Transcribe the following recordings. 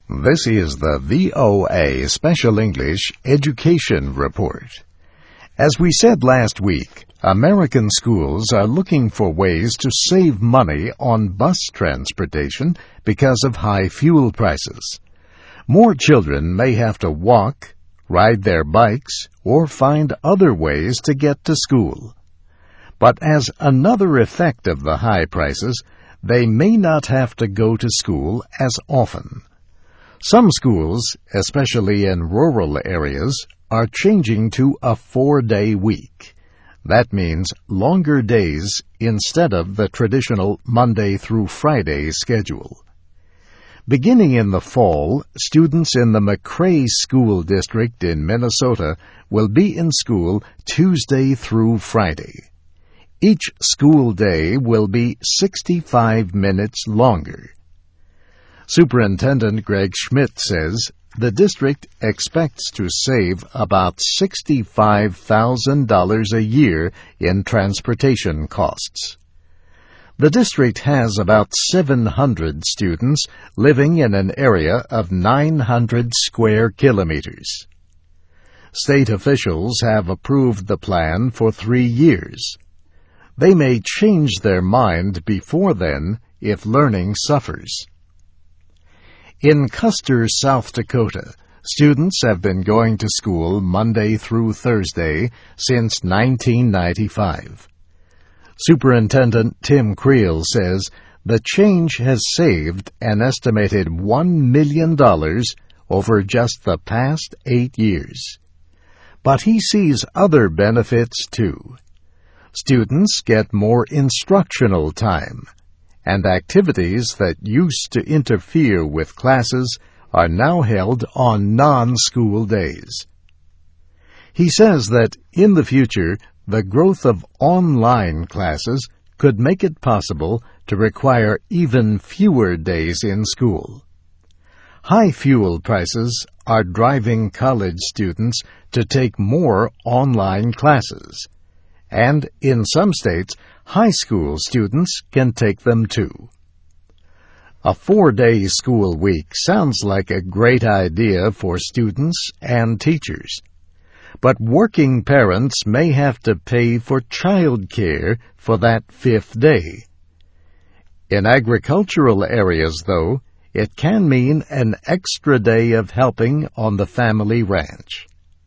This is the VOA Special English Education Report. As we said last week, American schools are looking for ways to save money on bus transportation because of high fuel prices. More children may have to walk, ride their bikes, or find other ways to get to school. But as another effect of the high prices, they may not have to go to school as often. Some schools, especially in rural areas, are changing to a 4-day week. That means longer days instead of the traditional Monday through Friday schedule. Beginning in the fall, students in the McRae School District in Minnesota will be in school Tuesday through Friday. Each school day will be 65 minutes longer. Superintendent Greg Schmidt says the district expects to save about $65,000 a year in transportation costs. The district has about 700 students living in an area of 900 square kilometers. State officials have approved the plan for 3 years. They may change their mind before then if learning suffers. In Custer, South Dakota, students have been going to school Monday through Thursday since 1995. Superintendent Tim Creel says the change has saved an estimated $1 million over just the past 8 years. But he sees other benefits too. Students get more instructional time, and activities that used to interfere with classes are now held on non-school days. He says that in the future, the growth of online classes could make it possible to require even fewer days in school. High fuel prices are driving college students to take more online classes, and in some states, high school students can take them too. A 4-day school week sounds like a great idea for students and teachers. But working parents may have to pay for child care for that 5th day. In agricultural areas, though, it can mean an extra day of helping on the family ranch.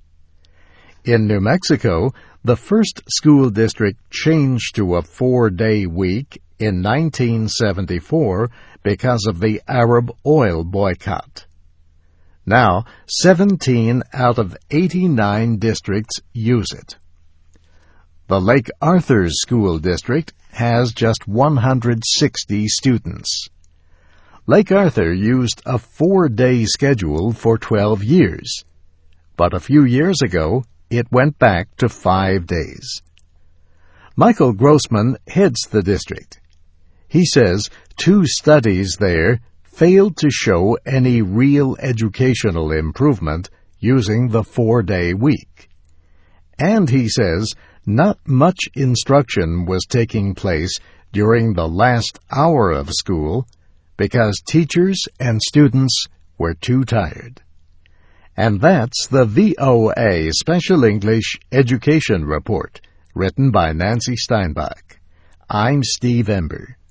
In New Mexico, the first school district changed to a 4-day week in 1974 because of the Arab oil boycott. Now, 17 out of 89 districts use it. The Lake Arthur School District has just 160 students. Lake Arthur used a 4-day schedule for 12 years, but a few years ago, it went back to 5 days. Michael Grossman heads the district. He says 2 studies there failed to show any real educational improvement using the 4-day week. And he says not much instruction was taking place during the last hour of school because teachers and students were too tired. And that's the VOA Special English Education Report, written by Nancy Steinbach. I'm Steve Ember.